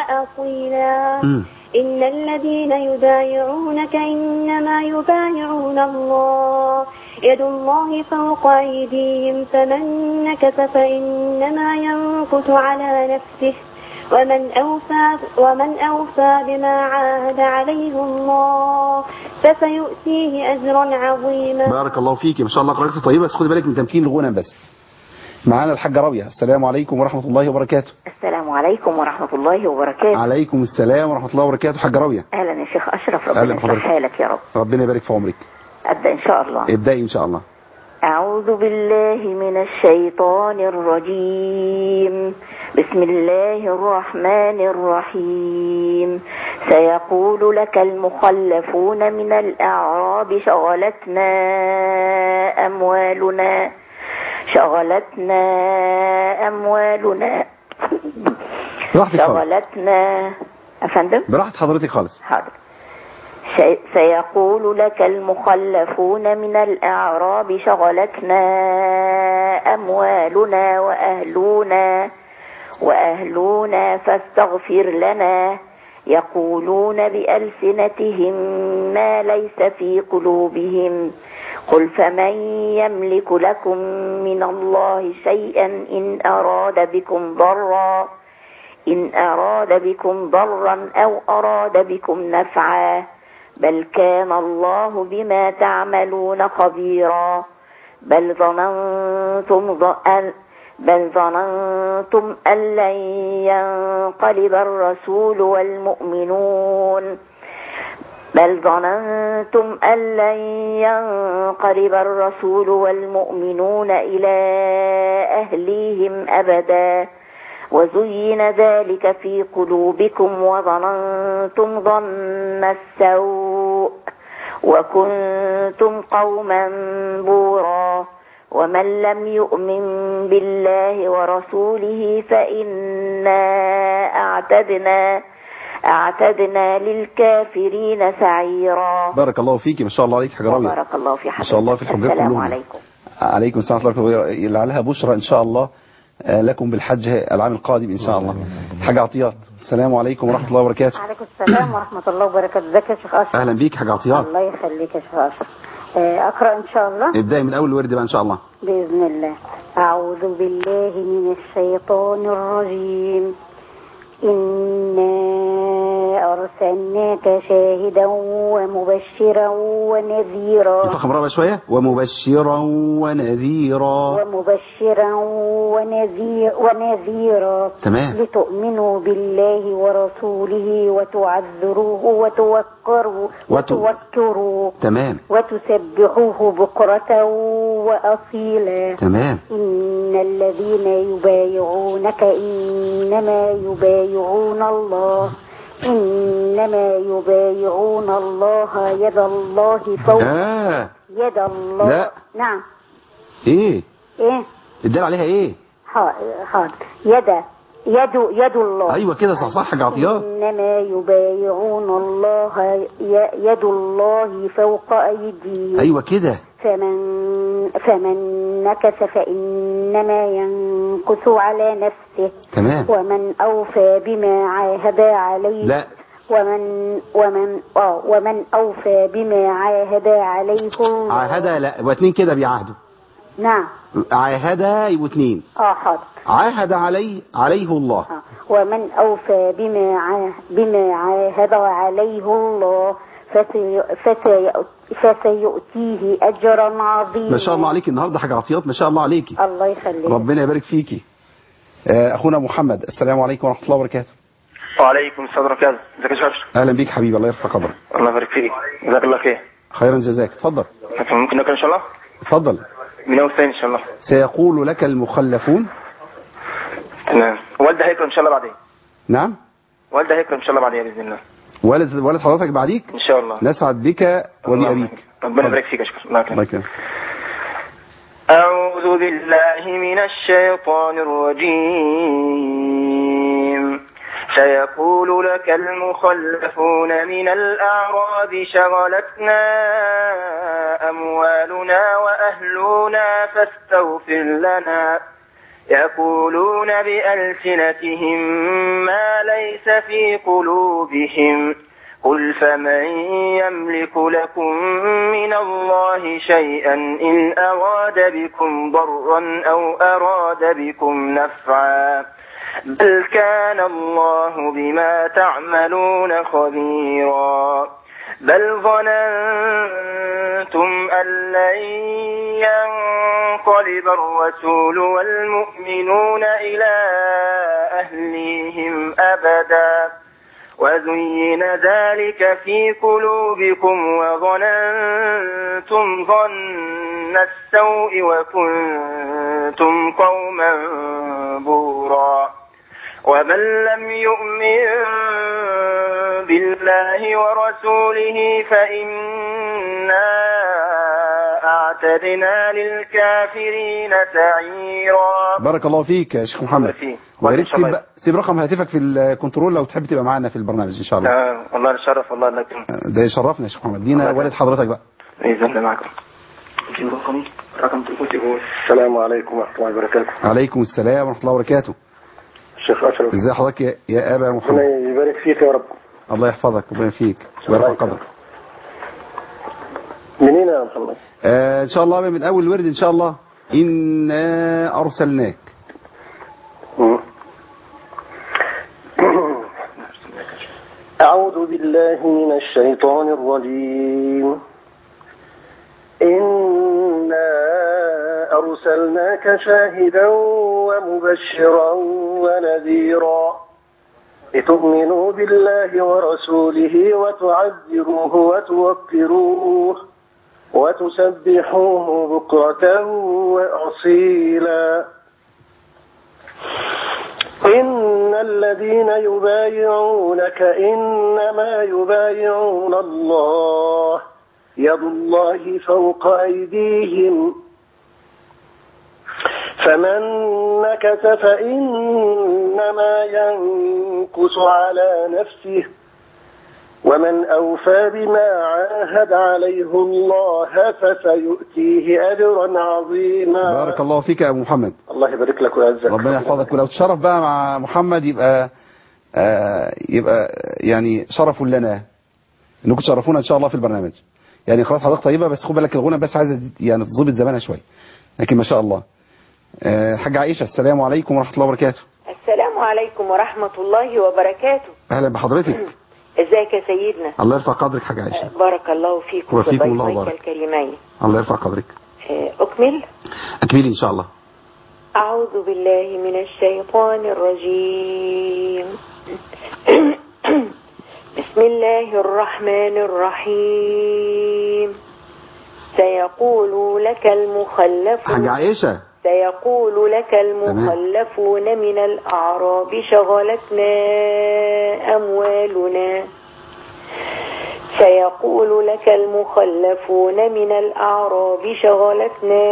إن الذين يبايعونك إنما يبايعون الله يد الله فوق أيديهم فمن نكث فإنما ينكث على نفسه ومن أوفى بما عاهد عليه الله فسيؤتيه أجرا عظيما. بارك الله فيك، ما شاء الله قراءتك طيبة، بس خدي بالك من تمكين الغنى بس. معانا الحاجة راوية. السلام عليكم ورحمة الله وبركاته. السلام عليكم ورحمة الله وبركاته. عليكم السلام ورحمة الله وبركاته. حاجة راوية. أهلا يا شيخ أشرف، ربنا يصلح حالك يا رب. ربنا يبارك في عمرك. أبدأ إن شاء الله. ابدأي إن شاء الله. أعوذ بالله من الشيطان الرجيم. بسم الله الرحمن الرحيم. سيقول لك المخلفون من الأعراب شغلتنا أموالنا شغلتنا أفندم. براحة حضرتك خالص. حاضر. سيقول لك المخلفون من الأعراب شغلتنا أموالنا وأهلنا فاستغفر لنا يقولون بألسنتهم ما ليس في قلوبهم قل فمن يملك لكم من الله شيئا إن أراد بكم ضرا أو أراد بكم نفعا بل كان الله بما تعملون خبيرا بل ظننتم أن لن ينقلب الرسول والمؤمنون إلى أهليهم أبدا وزين ذلك في قلوبكم وظننتم ظن السوء وكنتم قوما بورا ومن لم يؤمن بالله ورسوله فإنا أعتدنا للكافرين سعيرا. بارك الله فيك، ما شاء الله عليك حاجة راوية. بارك الله في حضرتك. ما شاء الله في الحجاج كلهم. السلام عليكم. عليكم السلام ورحمة الله وبركاته. لعلها بشرى إن شاء الله لكم بالحج العام القادم إن شاء الله. حاجة عطيات. السلام عليكم ورحمة الله وبركاته. عليكم السلام ورحمة الله وبركاته. ازيك يا شيخ أشرف؟ أهلا بيك حاجة عطيات. الله يخليك يا شيخ أشرف. أقرأ إن شاء الله. ابدأي من أول الورد بقى إن شاء الله. بإذن الله. أعوذ بالله من الشيطان الرجيم. إنا أرسلناك شاهدا ومبشرا ونذيرا. نفخم رابع شوية. ومبشرا ونذيرا. ونذيرا. تمام. لتؤمنوا بالله ورسوله وتعذروه وتوكروه. تمام. وتسبحوه بكرة وأصيلا. تمام. إن الذين يبايعونك إنما يبايعون الله يد الله فوق يد الله. لا. نعم. ايه الدال عليها ايه؟ حاضر. يد الله. ايوه كده صح يا عطيات. انما يبايعون الله يد الله فوق ايديهم. ايوه كده. فمن نكث فإنما ينكث على نفسه. تمام. ومن أوفى بما عاهد عليه. لا. ومن أوفى بما عاهد عليه الله. عاهد لا يبقى 2 كده بيعاهدوا. نعم. عاهد يبقوا 2. حاضر. عاهد عليه الله. ومن أوفى بما عاهد عليه الله فسيؤتيه أجرا عظيما. ما شاء الله عليك النهارده حاجة عطيات ما شاء الله عليكي. الله يخليك. ربنا يبارك فيكي. أخونا محمد السلام عليكم ورحمة الله وبركاته. وعليكم السلام ورحمة الله. ازيك يا شباب؟ أهلا بيك حبيبي الله يرفع قدرك. الله يبارك فيك. جزاك الله خير. خيرا جزاك. اتفضل. ممكن ناكل إن شاء الله؟ اتفضل. من أول ثاني إن شاء الله. سيقول لك المخلفون. تمام. والده هيكرم إن شاء الله بعدين. نعم. والده هيكرم إن شاء الله بعدين بإذن الله. ولد حضرتك بعديك إن شاء الله. نسعد بك وبأبيك. ربنا يبارك فيك يا شكرا. الله يكرمك. أعوذ بالله من الشيطان الرجيم. سيقول لك المخلفون من الأعراب شغلتنا أموالنا وأهلنا فاستغفر لنا. يقولون بألسنتهم ما ليس في قلوبهم. قل فمن يملك لكم من الله شيئا إن أراد بكم ضرا أو أراد بكم نفعا بل كان الله بما تعملون خبيرا. بل ظننتم أن لن ينقلب الرسول والمؤمنون إلى أهليهم أبدا وزين ذلك في قلوبكم وظننتم ظن السوء وكنتم قوما بورا. ومن لم يؤمن بالله ورسوله فإنا أعتدنا للكافرين سعيرا. بارك الله فيك يا شيخ محمد. ويا ريت سيب رقم هاتفك في الكنترول لو تحب تبقى معانا في البرنامج ان شاء الله. والله يشرف. والله لك ده يشرفنا يا شيخ محمد. دينا والد حضرتك بقى. باذن معكم. رقم تليفون. السلام عليكم ورحمه الله وبركاته. عليكم السلام ورحمه الله وبركاته. الشيخ اشرف ازي حضرتك يا ابا محمد؟ ربنا يبارك فيك يا رب. الله يحفظك ربنا فيك ويرفع قدرك. منين يا محمد؟ ان شاء الله من اول ورد ان شاء الله. إنا أرسلناك. أعوذ بالله من الشيطان الرجيم. إنا أرسلناك شاهدا ومبشرا ونذيرا لتؤمنوا بالله ورسوله وتعزروه وتوقروه وتسبحوه بكرة وأصيلا. إن الذين يبايعونك إنما يبايعون الله يد الله فوق أيديهم فمن نكث فإنما ينكث على نفسه ومن أوفى بما عاهد عليه الله فسيؤتيه أجرا عظيما. بارك الله فيك يا أبو محمد. الله يبارك لك ويعزك. ربنا يحفظك. ولو تشرف بقى مع محمد يبقى يعني شرف لنا انكم تشرفونا ان شاء الله في البرنامج. يعني خلاص حضرتك طيبه بس خد بالك الغنى بس عايزه يعني تظبط زمانها شويه. لكن ما شاء الله. حاجة عائشة السلام عليكم ورحمة الله وبركاته. السلام عليكم ورحمة الله وبركاته. اهلا بحضرتك. ازيك يا سيدنا؟ الله يرفع قدرك حاجة عائشة. بارك الله فيكم وفيكم الله وضيفيك وبارك. الكريمين. الله يرفع قدرك. أكمل. أكملي إن شاء الله. أعوذ بالله من الشيطان الرجيم. بسم الله الرحمن الرحيم. سيقول لك المخلفون حاجة عائشة. سيقول لك المخلفون من الأعراب شغلتنا أموالنا. سيقول لك المخلفون من الأعراب شغلتنا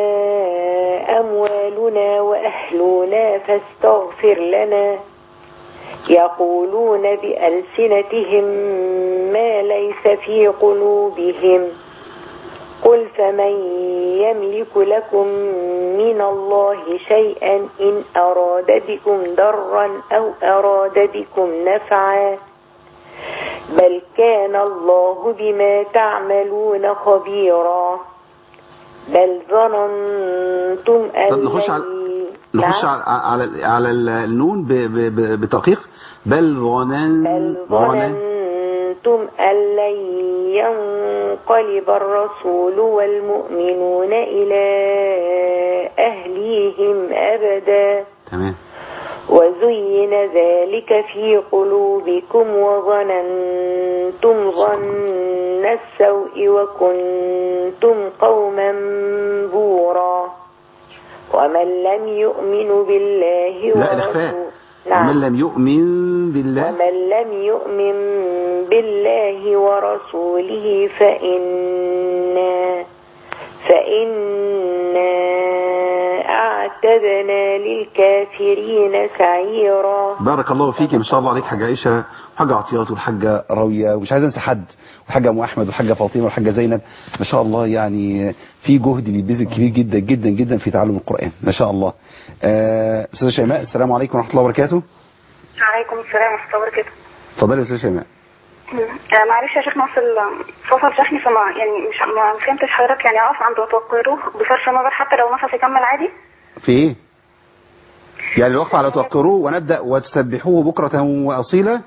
أموالنا وأهلنا فاستغفر لنا. يقولون بألسنتهم ما ليس في قلوبهم. قل فمن يملك لكم من الله شيئا إن أراد بكم ضرا أو أراد بكم نفعا بل كان الله بما تعملون خبيرا. بل ظننتم أن نخش على النون بترقيق. بل ظننتم أن لن ينقلب الرسول والمؤمنون إلى أهليهم أبدا. تمام. وزين ذلك في قلوبكم وظننتم ظن السوء وكنتم قوما بورا. ومن لم يؤمن بالله ورسوله ومن لم يؤمن بالله ومن لم يؤمن بالله ورسوله فإنا أعتدنا للكافرين سعيرا. بارك الله فيك ما شاء الله عليك حاجة عائشة وحاجة عطيات والحاجة راوية ومش عايز انسى حد وحاجة ام احمد وحاجة فاطمة وحاجة زينب ما شاء الله. يعني في جهد بيبذل كبير جدا جدا جدا في تعلم القرآن ما شاء الله. استاذة شيماء السلام عليكم ورحمة الله وبركاته. وعليكم السلام ورحمة الله وبركاته. اتفضلي يا استاذة شيماء. معلش يا شيخنا فصل شحني فما يعني ما فهمتش حضرتك يعني اقف عند وتوقروه بصرف النظر حتى لو نفسي يكمل عادي. في ايه؟ يعني الوقف على توقروه ونبدأ وتسبحوه بكرة وأصيلا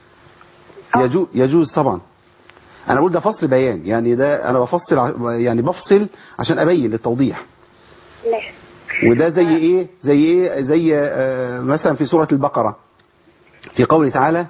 يجوز طبعا. انا بقول ده فصل بيان يعني ده انا بفصل عشان ابين للتوضيح. ماشي. وده زي مثلا في سورة البقرة في قوله تعالى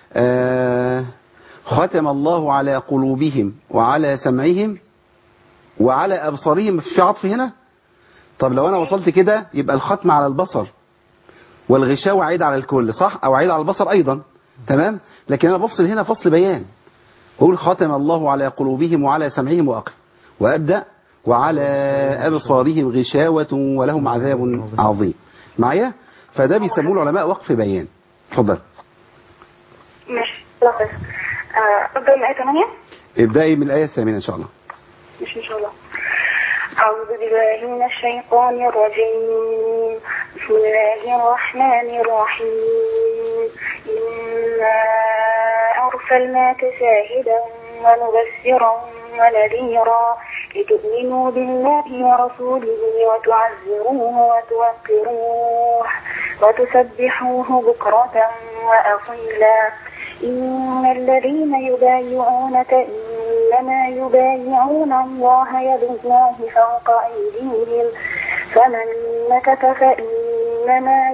ختم الله على قلوبهم وعلى سمعهم وعلى أبصارهم. في عطف هنا. طب لو أنا وصلت كده يبقى الختم على البصر والغشاوة عيد على الكل صح أو عيد على البصر أيضا تمام. لكن أنا بفصل هنا فصل بيان بقول ختم الله على قلوبهم وعلى سمعهم وأبدأ وعلى أبصارهم غشاوة ولهم عذاب عظيم معايا. فده بيسموه العلماء وقف بيان. اتفضل. ماشي. أبدأ من الآية 8. ابدأي من الآية 8 إن شاء الله. ماشي إن شاء الله. أعوذ بالله من الشيطان الرجيم. بسم الله الرحمن الرحيم. إنا أرسلناك شاهدا ومبشرا ونذيرا لتؤمنوا بالله ورسوله وتعزروه وتوقروه وتسبحوه بكرة وأصيلا. إن الذين يبايعونك إنما يبايعون الله يد الله فوق أيديهم فمن نكث فإنما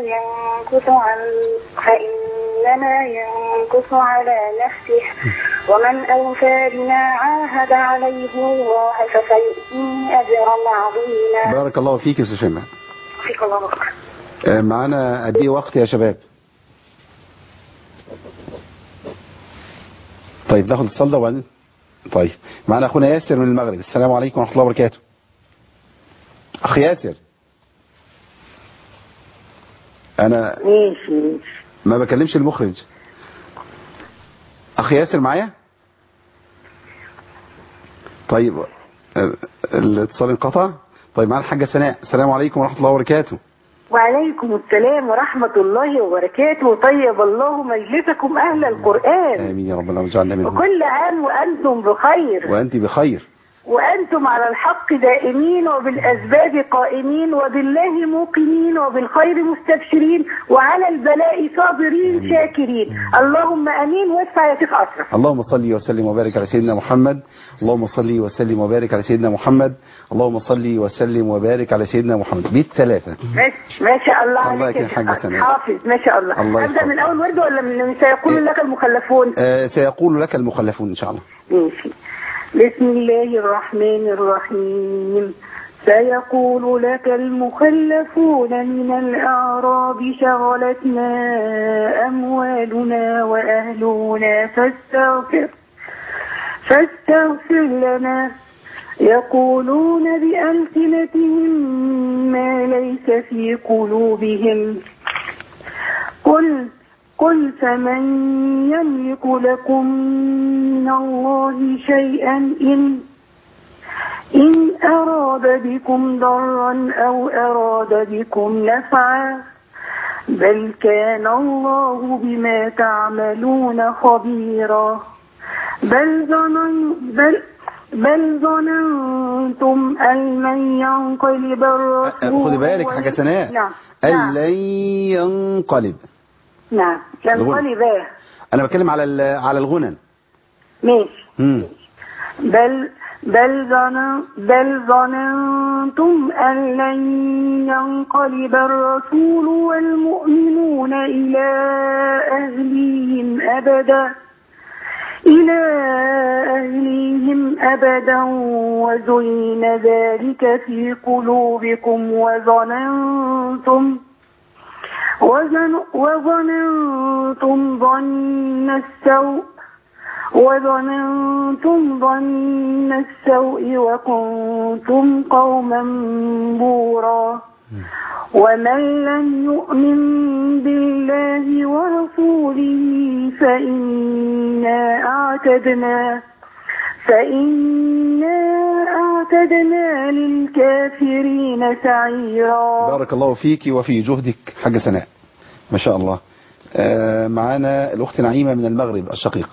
ينكث على نفسه ومن أوفى بما عاهد عليه الله فسيؤتيه أجرا عظيما. بارك الله فيك يا شيماء. فيك الله بارك. معنا قد ايه وقت يا شباب؟ طيب ناخد اتصال ده وبعدين. طيب معنا اخونا ياسر من المغرب. السلام عليكم ورحمه الله وبركاته. اخ ياسر انا ما بكلمش المخرج. اخ ياسر معايا؟ طيب الاتصال انقطع. طيب معنا الحاجه سناء. السلام عليكم ورحمه الله وبركاته. وعليكم السلام ورحمة الله وبركاته. طيب الله مجلسكم أهل القرآن. آمين يا رب. اللهم اجعلنا منهم. وكل عام وأنتم بخير. وأنت بخير. وأنتم على الحق دائمين وبالأسباب قائمين وبالله موقنين وبالخير مستبشرين وعلى البلاء صابرين شاكرين. اللهم أمين. وادفع يا شيخ أشرف. اللهم صل وسلم وبارك على سيدنا محمد. اللهم صل وسلم وبارك على سيدنا محمد. اللهم صل وسلم وبارك على سيدنا محمد. بالثلاثة. ما شاء الله الله عليك يكرم حاج سناء. حافظ ما شاء الله. أبدأ من أول ورد ولا من سيقول لك المخلفون؟ سيقول لك المخلفون إن شاء الله. ماشي. بسم الله الرحمن الرحيم. سيقول لك المخلفون من الأعراب شغلتنا أموالنا وأهلنا فاستغفر لنا. يقولون بألسنتهم ما ليس في قلوبهم. قل فمن يملك لكم من الله شيئا إن أراد بكم ضرا أو أراد بكم نفعا بل كان الله بما تعملون خبيرا. بل ظننتم أن لن ينقلب الرسول. خذي بالك حاجة سناء. نعم. أن لن ينقلب. نعم ينقلب. أنا بتكلم على الغنى. ماشي. بل ظننتم أن لن ينقلب الرسول والمؤمنون إلى أهليهم أبدا وزين ذلك في قلوبكم وظننتم ظن السوء وكنتم قوما بورا. ومن لم يؤمن بالله ورسوله فإنا أعتدنا للكافرين سعيرا. بارك الله فيك وفي جهدك حاجة سناء ما شاء الله. معانا الأخت نعيمة من المغرب الشقيق.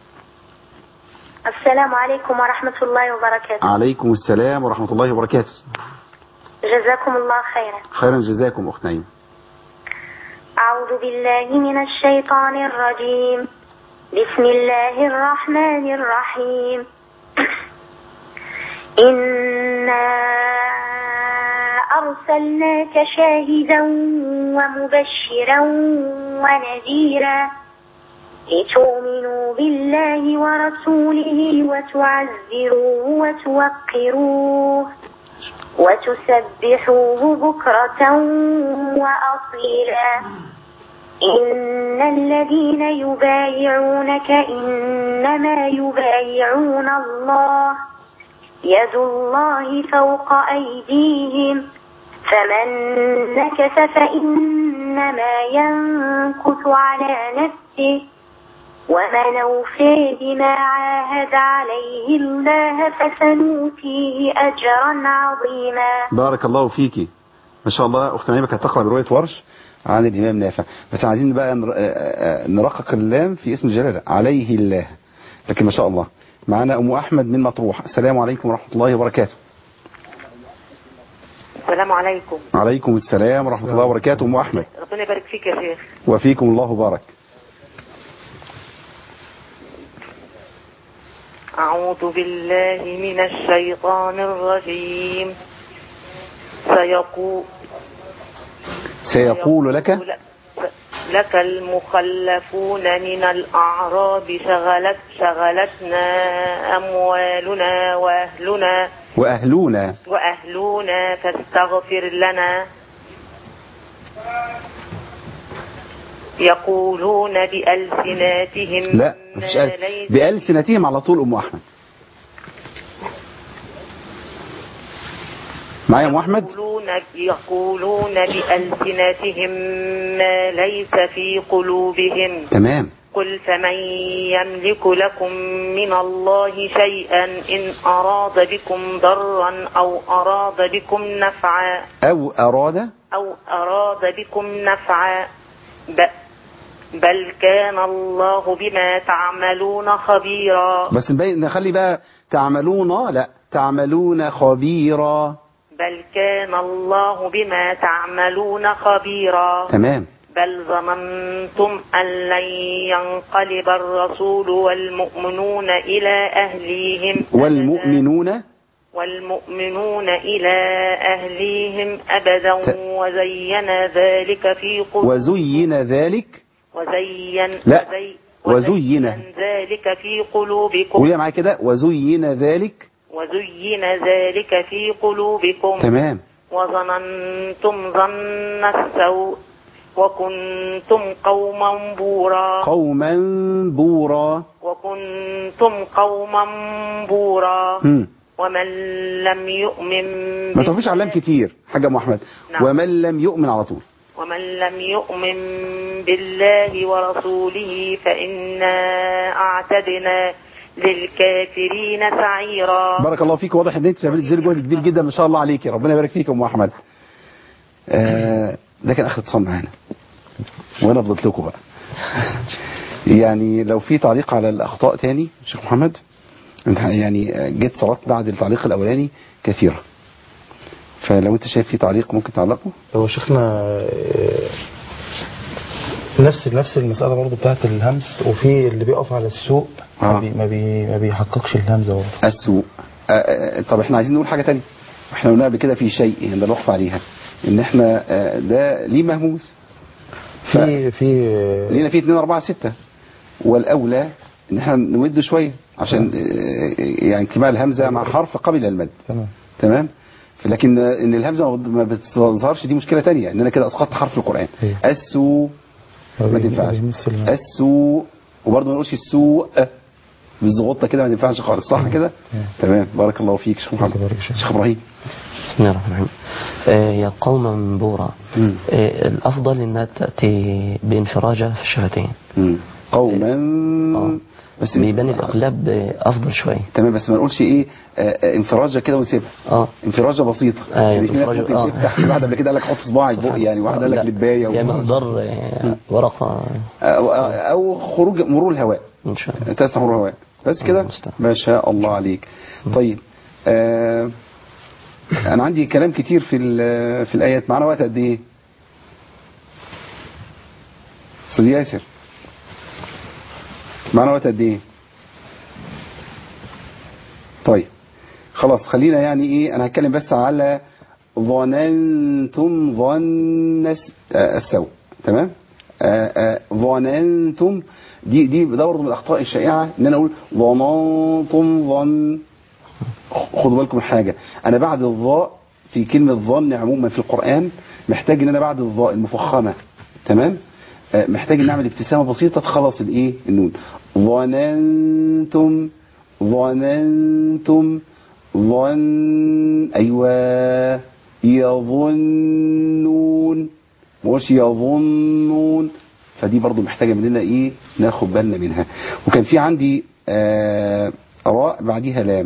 السلام عليكم ورحمة الله وبركاته. عليكم السلام ورحمة الله وبركاته. جزاكم الله خيرا. خيرا جزاكم أخت نعيمة. أعوذ بالله من الشيطان الرجيم. بسم الله الرحمن الرحيم. إنا أرسلناك شاهدا ومبشرا ونذيرا لتؤمنوا بالله ورسوله وتعزروه وتوقروه وتسبحوه بكرة وأصيلا. إن الذين يبايعونك إنما يبايعون الله يد الله فوق أيديهم فمن نكث فإنما ينكث على نفسه ومن أوفى بما عاهد عليه الله فسنؤتيه أجرا عظيما. بارك الله فيكي ما شاء الله. أخت نعيمة كانت تقرأ برواية ورش عن الإمام نافع، بس عايزين بقى نرقق اللام في اسم الجلالة عليه الله، لكن ما شاء الله. معنا أم أحمد من مطروح. السلام عليكم ورحمة الله وبركاته. السلام عليكم. عليكم السلام ورحمة الله وبركاته. أم أحمد ربنا يبارك فيك يا شيخ. وفيكم الله بارك. أعوذ بالله من الشيطان الرجيم. سيقول لك المخلفون من الأعراب شغلتنا أموالنا وأهلنا فاستغفر لنا. يقولون بألسنتهم لا مفيش بألسنتهم على طول. أم أحمد معايا أم أحمد. يقولون بألسنتهم ما ليس في قلوبهم. تمام. قل فمن يملك لكم من الله شيئا إن أراد بكم ضرا أو أراد بكم نفعا أو أراد بكم نفعا بل كان الله بما تعملون خبيرا. بس نخلي بقى تعملون، لا تعملون خبيرا. بل كان الله بما تعملون خبيرا. تمام. بل ظننتم أن لن ينقلب الرسول والمؤمنون إلى أهليهم والمؤمنون إلى أهليهم أبدا وزين ذلك في قلوبكم قولي معايا كده وزين ذلك في قلوبكم. تمام. وظننتم ظن السوء وكنتم قوما بورا. ومن لم يؤمن ما توفيش علام كتير حاجة محمد. نعم. ومن لم يؤمن على طول. ومن لم يؤمن بالله ورسوله فإنا أعتدنا للكافرين سعيرا. بارك الله فيك. واضح ان انت بتبذل جهد كبير جدا ما شاء الله عليك. ربنا يبارك فيك يا ام احمد. ده كان اخر اتصال معانا وانا فضلت لكم بقى. يعني لو في تعليق على الاخطاء تاني شيخ محمد. يعني جيت صلاه بعد التعليق الاولاني كثيره، فلو انت شايف في تعليق ممكن تعلقه. هو شيخنا نفس المسألة برضو بتاعت الهمس، وفي اللي بيقف على السوق ما بيحققش الهمزة برضو. السوق. طب احنا عايزين نقول حاجة تانية. احنا قلنا قبل كده في شيء يعني الوقف عليها ان احنا ده ليه مهموس لينا فيه 2 4 6 والاولى ان احنا نود شوية عشان يعني اجتماع الهمزة مع حرف قبل المد. تمام. لكن ان الهمزة ما بتظهرش دي مشكلة تانية، ان انا كده اسقطت حرف القرآن. السوق ما تنفعش. السوق. وبرضه ما نقولش السوق بالزغطة كده، ما تنفعش خالص. صح كده؟ تمام. بارك الله فيك شيخ محمد. شيخ ابراهيم. بسم الله الرحمن الرحيم. يا قوما بورا. الافضل انها تاتي بانفراجه في الشفتين. قوما بس بيبان الاقلاب افضل شويه. تمام. بس ما نقولش ايه انفراجه كده ونسيبها. انفراجه بسيطه. يعني في ناس ممكن تفتح. واحد قبل كده قال لك حط صباعي بق، يعني واحد قال لك لبايه يعني مقدار ورقه او خروج مرور الهواء ان شاء الله. تسمع مرور الهواء بس كده. ما شاء الله عليك. طيب انا عندي كلام كتير في الايات. معانا وقت قد ايه استاذ ياسر؟ معنا وقت قد ايه؟ طيب خلاص خلينا يعني ايه، انا هتكلم بس على ظننتم ظن السوء. تمام. ظننتم دي ده برضه من الاخطاء الشائعه ان انا اقول ظننتم ظن. خدوا بالكم من حاجه، انا بعد الظاء في كلمه ظن عموما في القران محتاج ان انا بعد الظاء المفخمه تمام محتاج ان اعمل ابتسامه بسيطه تخلص الايه النون. ظننتم ظن. ايوه. يظنون مش يظنون. فدي برضو محتاجه مننا ايه ناخد بالنا منها. وكان في عندي راء بعديها لام.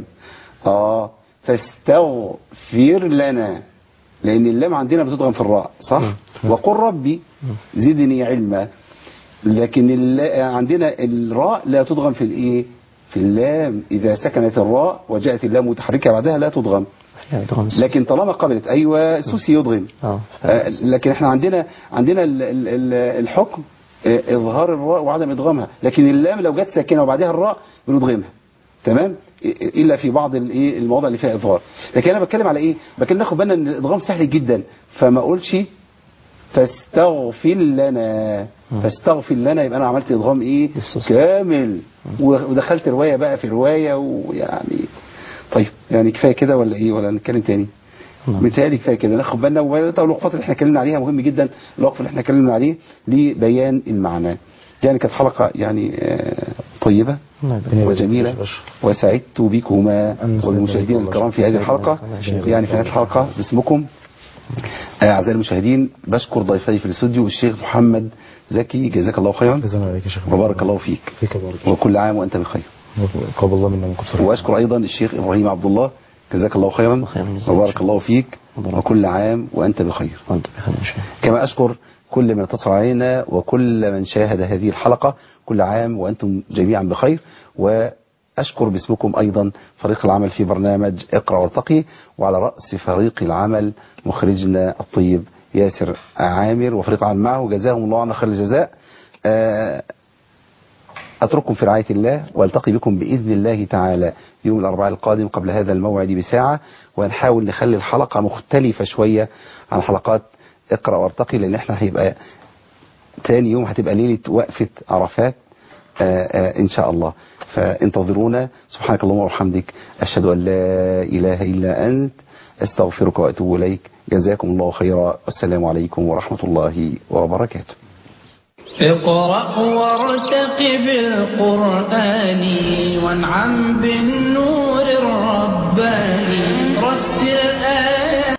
فاستغفر لنا، لان اللام عندنا بتضغم في الراء صح. وقل ربي زدني علما. لكن عندنا الراء لا تضغم في الايه في اللام. اذا سكنت الراء وجاءت اللام متحركه بعدها لا تضغم. لكن طالما قبلت ايوه السوسي يضغم. لكن احنا عندنا الحكم اظهار الراء وعدم ادغامها. لكن اللام لو جت ساكنه وبعدها الراء بنضغمها. تمام. الا في بعض المواضع اللي فيها اظهار. لكن انا بتكلم على ايه؟ بتكلم ناخد بالنا ان الادغام سهل جدا، فما اقولش فاستغفر لنا. فاستغفر لنا يبقى انا عملت ادغام ايه كامل ودخلت روايه بقى في روايه ويعني طيب يعني كفايه كده ولا ايه ولا نتكلم تاني؟ متهيألي كفايه كده ناخد بالنا. والوقفات اللي احنا اتكلمنا عليها مهم جدا. الوقف اللي احنا اتكلمنا عليه لبيان المعنى. يعني كانت حلقه يعني طيبه وجميله وسعدت بكما والمشاهدين الكرام في هذه الحلقه. يعني في هذه الحلقه باسمكم اعزائي المشاهدين بشكر ضيفي في الاستوديو الشيخ محمد زكي. جزاك الله خيرا وبارك الله فيك وكل عام وانت بخير. قبل الله منا ومنكم. واشكر ايضا الشيخ ابراهيم عبد الله. جزاك الله خيرا وبارك الله فيك وكل عام وانت بخير. كما اشكر كل من اتصل علينا وكل من شاهد هذه الحلقه. كل عام وانتم جميعا بخير. أشكر باسمكم أيضا فريق العمل في برنامج اقرأ وارتقي، وعلى رأس فريق العمل مخرجنا الطيب ياسر عامر وفريق العمل معه، جزاهم الله عنا خير الجزاء. أترككم في رعاية الله، والتقي بكم بإذن الله تعالى يوم الأربعاء القادم قبل هذا الموعد بساعة، ونحاول نخلي الحلقة مختلفة شوية عن حلقات اقرأ وارتقي، لأن احنا هيبقى تاني يوم هتبقى ليلة وقفة عرفات إن شاء الله، فانتظرونا. سبحانك اللهم وبحمدك، أشهد أن لا إله إلا أنت، أستغفرك وأتوب إليك. جزاكم الله خيرا، والسلام عليكم ورحمة الله وبركاته. اقرأ وارتقب القرآن وانعم بالنور الرباني، رتل الآيات